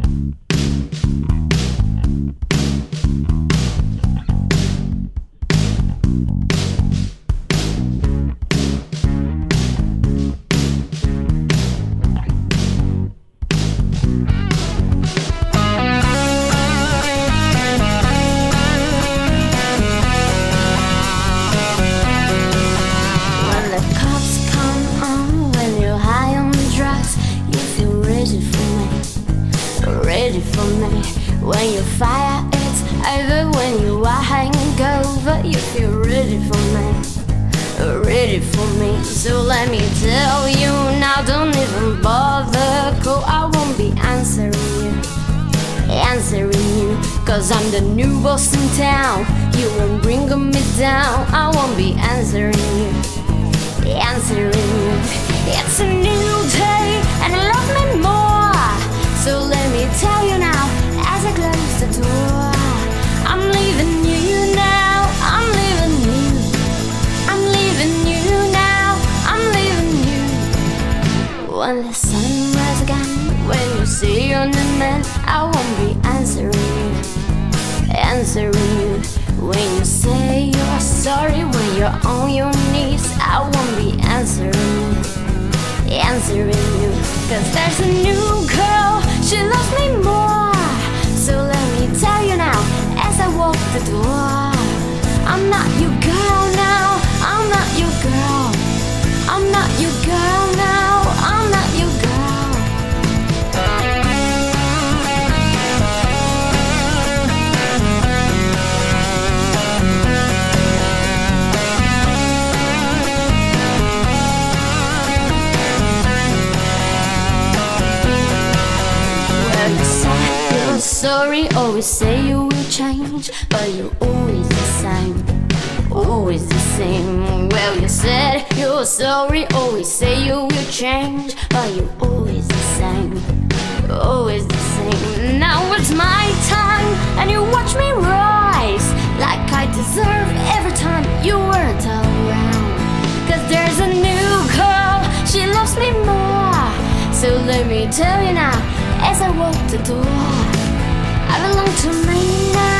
Ready for me. When your fire is over, when you are hangover, you feel ready for me, ready for me. So let me tell you now, don't even bother, cause I won't be answering you, cause I'm the new boss in town. You won't bring me down, I won't be answering you. It's a new day and I love me more. So let me tell you now, as I close the door, I'm leaving you now, I'm leaving you, I'm leaving you now, I'm leaving you. When the sun rises again, when you see your new man, I won't be answering you. When you say you're sorry, when you're on your knees, I won't be answering you, cause there's a new girl, she loves me more. So let me tell you now, as I walk the door, I'm not your girl now, I'm not your girl, I'm not your girl now, I'm not your girl. Sorry, always say you will change, but you're always the same, always the same. Well, you said you're sorry, always say you will change, but you're always the same, always the same. Now it's my time, and you watch me rise, like I deserve every time you weren't around. Cause there's a new girl, she loves me more. So let me tell you now, as I walk the door, I belong to me now.